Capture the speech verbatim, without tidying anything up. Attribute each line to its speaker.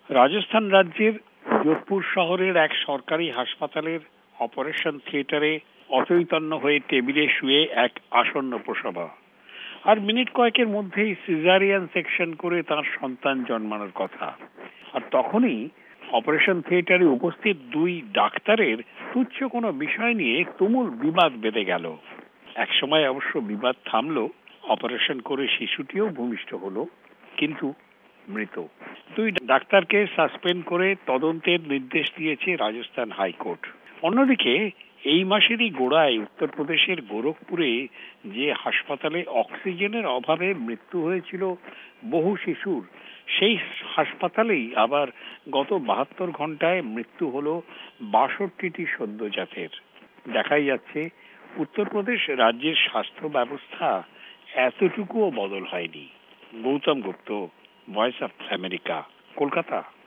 Speaker 1: রাজস্থান রাজ্যের যোধপুর শহরের এক সরকারি হাসপাতালের অপারেশন থিয়েটারে অচৈতন্য হয়ে টেবিলে শুয়ে এক আসন্ন প্রসবা। আর মিনিট কয়েকের মধ্যেই সিজারিয়ান সেকশন করে তার সন্তান জন্মানোর কথা। আর তখনই অপারেশন থিয়েটারে উপস্থিত দুই ডাক্তারের তুচ্ছ কোনো বিষয় নিয়ে তুমুল বিবাদ বেঁধে গেল। এক সময় অবশ্য বিবাদ থামলো, অপারেশন করে শিশুটিও ভূমিষ্ঠ হলো, কিন্তু মৃত। দুই ডাক্তারকে সাসপেন্ড করে তদন্তের নির্দেশ দিয়েছে রাজস্থান হাইকোর্ট। অন্যদিকে এই মাসেরই গোড়ায় উত্তরপ্রদেশের গোরখপুরে যে হাসপাতালে অক্সিজেনের অভাবে মৃত্যু হয়েছিল বহু শিশুর, সেই হাসপাতালেই আবার গত বাহাত্তর ঘন্টায় মৃত্যু হলো বাষট্টিটি সদ্যজাতের। দেখাই যাচ্ছে উত্তরপ্রদেশ রাজ্যের স্বাস্থ্য ব্যবস্থা এতটুকুও বদল হয়নি। Gautam Gupta, Voice of America, Kolkata.